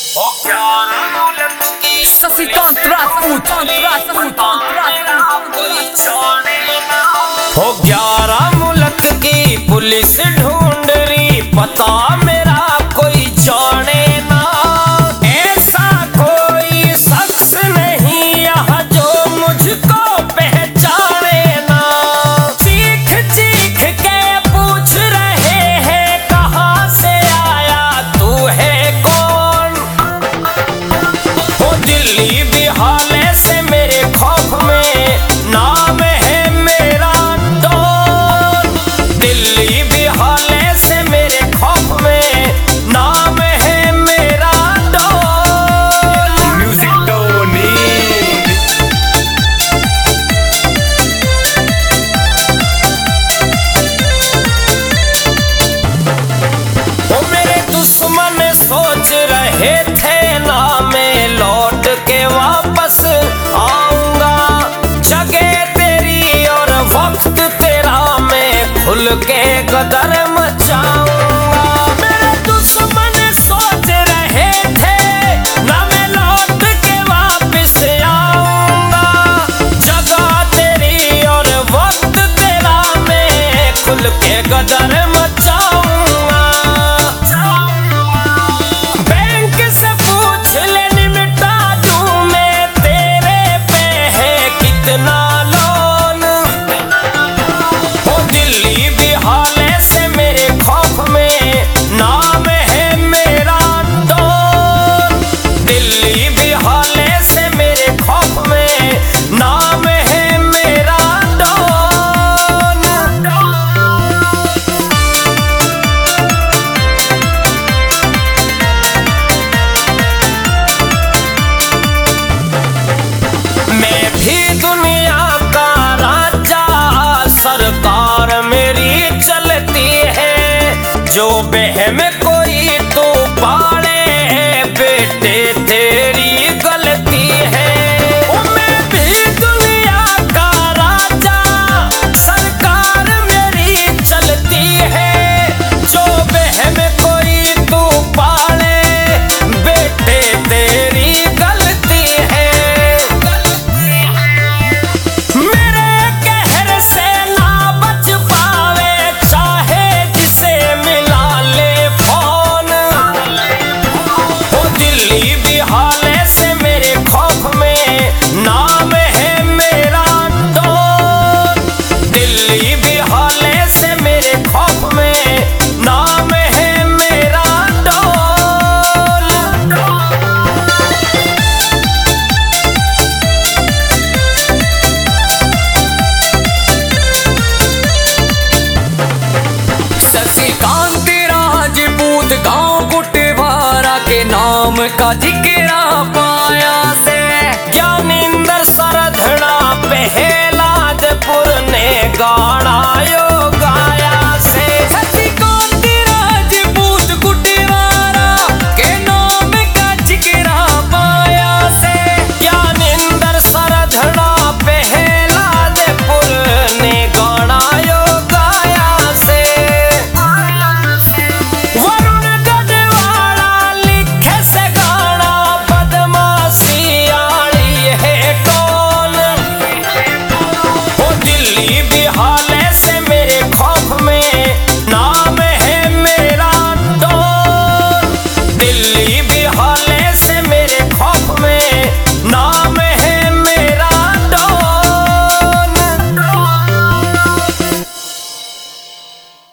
Sasi contrat foot हो 11 मुल्क की पुलिस ढूंढ रही, पता मेरा कोई जाने ना। ऐसा कोई शख्स नहीं यहाँ जो मुझको पहचाने ना। चीख चीख के पूछ रहे हैं कहाँ से आया, तू है कौन। हो दिल्ली बिहाले से मेरे खौफ में नाम है मेरा डॉन। दिल्ली बिहाले से मेरे खौफ में नाम है मेरा डॉन। Music Tony. वो मेरे दुश्मन सोच रहे थे ना मैं लौट के वापस आऊंगा। जगह तेरी और वक्त तेरा मैं खुल के गदर मचाऊंगा। मेरे दुश्मन सोच रहे थे ना मैं लौट के वापस आऊंगा। जगह तेरी और वक्त तेरा मैं खुल के गदर मचाऊंगा। बैंक से पूछ ले निपटा दूं मैं, तेरे पे है कितना लोन। हो दिल्ली बिहाले से मेरे खौफ में नाम है मेरा डॉन। दिल्ली बिहाले से मेरे खौफ में नाम है मेरा डॉन। मैं भी दुनिया का राजा, सरकार मेरी चलती है। जो बहम कोई तो पाड़े, बेटे तेरी गलती है। ओ मैं भी दुनिया का राजा, सरकार मेरी चलती है। जो बहम कोई तो पाड़े, बेटे तेरी गलती है। मेरे कहर से ना बच पावे, चाहे जिसे मिला ले फोन। हो दिल्ली बिहाले से मेरे खौफ में नाम है मेरा डॉन। दिल्ली बिहाले से मेरे खौफ में नाम है मेरा डॉन। शशिकांत राजपूत गांव गुटवारा के नाम का जिक्रा पाया से। ज्ञानेंद्र सरधना पहलादपुर ने गाना यो गाया से। शशिकांत राजपूत गुटवारा के नाम का जिक्रा पाया से। ज्ञानेंद्र सरधना पहलादपुर ने गाना यो गाया से। वरुण गढ़वाला लिखे से गाना, बदमाशी आड़ी है कौन। हो दिल्ली बिहाले से मेरे खौफ में नाम है मेरा डॉन। दिल्ली